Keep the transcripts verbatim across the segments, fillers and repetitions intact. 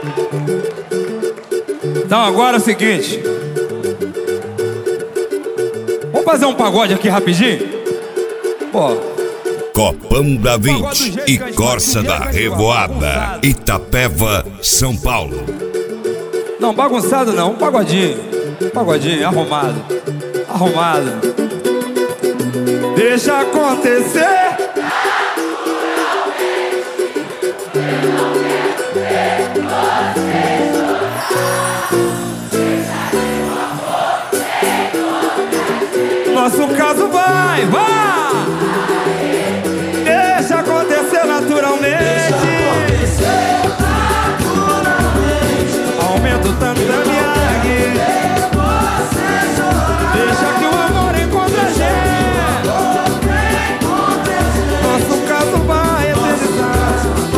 Então agora é o seguinte, vamos fazer um pagode aqui rapidinho? Pô. Copão da vinte e Corsa da Revoada, Itapeva, São Paulo. Não, bagunçado não, um pagodinho. Um pagodinho, arrumado. Arrumado. Deixa acontecer. Nosso caso vai, vai. Deixa acontecer naturalmente. Deixa acontecer naturalmente. Aumenta o tanto da minha deixa que o amor encontre a gente. Nosso caso vai eternizar.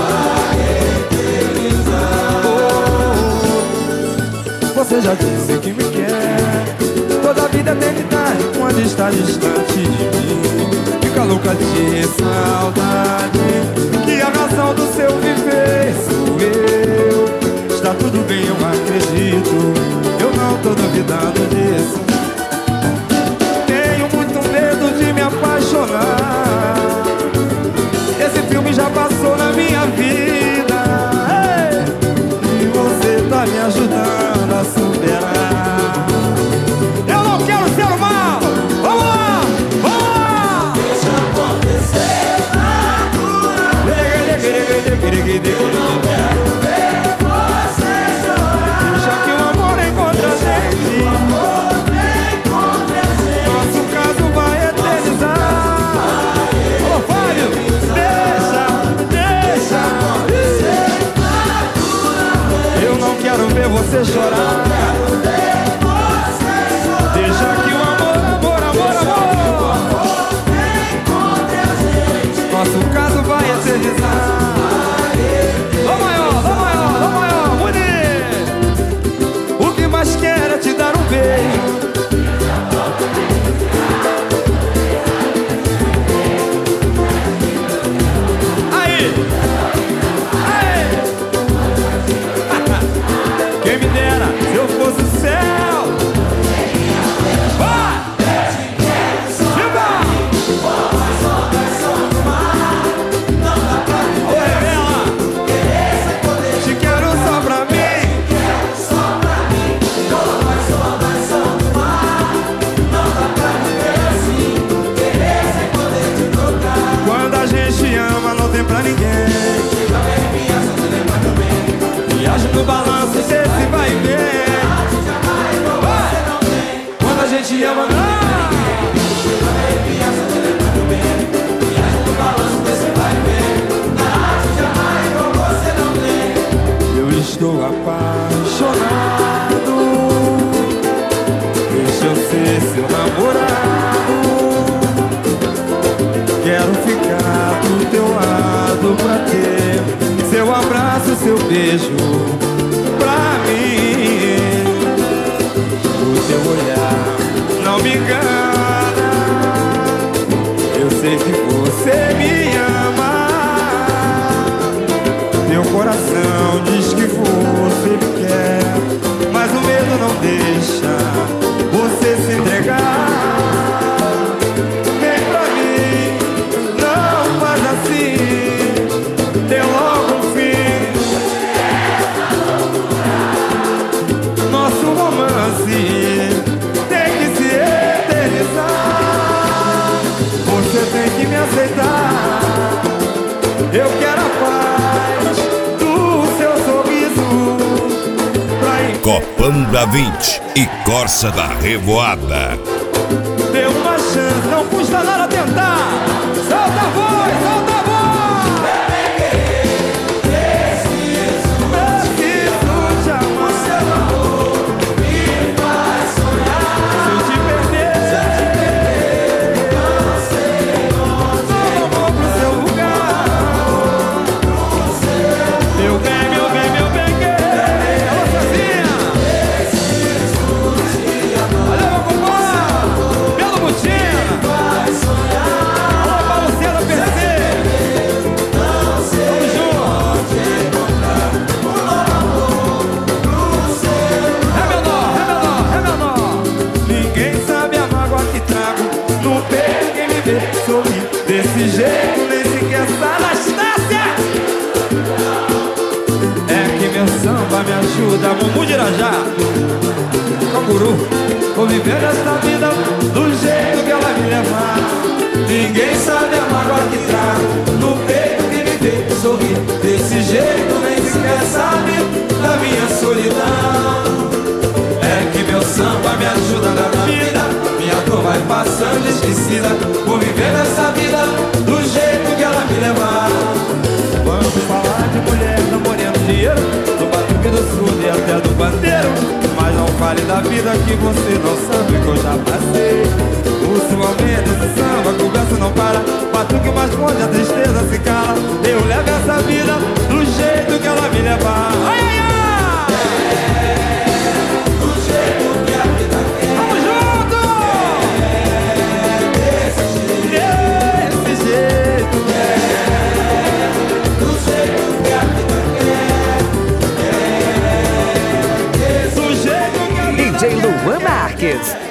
Oh, você já disse que me quer. Toda a vida é eternidade quando está distante de mim. Fica louca de saudade, que a razão do seu viver sou eu. Está tudo bem, eu acredito, eu não tô duvidando disso. Tenho muito medo de me apaixonar. Esse filme já passou na minha vida. Ei! E você tá me ajudando a superar. Eu não quero ser o mal. Vamos lá, vamos lá. Deixa acontecer naturalmente. Eu não quero ver você chorar. Deixa que o amor encontre a gente. O amor encontre a gente. Nosso caso vai eternizar. Ô Fábio, deixa, deixa acontecer naturalmente. Eu não quero ver você chorar. Deixa que o amor, amor, amor, amor encontre a gente. Nosso caso vai eternizar. Dó maior, dó maior, dó maior, bonito. O que mais quero é te dar um beijo. Aí, aí. Quem me dera se eu fosse o céu. Vai! Pra ninguém. Viagem no balanço, cê se vai ver. Vai! Quando a gente ama, não. Eu estou apaixonado. Deixa eu ser seu namorado. Quero ficar do teu lado pra ter seu abraço, seu beijo pra mim. O teu olhar não me engana. Eu sei que você me ama. Teu coração diz que você me quer, mas o medo não deixa você se entregar. Tem logo um fim. Nosso romance tem que se eternizar. Você tem que me aceitar. Eu quero a paz do seu sorriso pra ir. Copão da vinte e Corsa da Revoada. Dê uma chance, não custa nada tentar. Solta a voz, solta a voz. Belo Butina, alô, Paulo César P C. É que meu samba me ajuda, Mumu de Irajá, Canguru. Vou viver essa vida do jeito que ela me levar. Ninguém sabe a mágoa que trago no peito que me vê sorrir. Desse jeito nem sequer sabe da minha solidão. É que meu samba me ajuda na vida, minha dor vai passando esquecida. Vou viver essa vida do jeito que ela me levar. Vamos falar de mulher, namorando dinheiro, do batuque do sul e até do bandeiro. Mas não fale da vida que você não sabe que eu já passei. Ultimamente esse samba, a conversa não para. Batuque mais forte, a tristeza se cala. Eu levo essa vida do jeito que ela me levar. Ai, ai, ai! D J Luan Marques.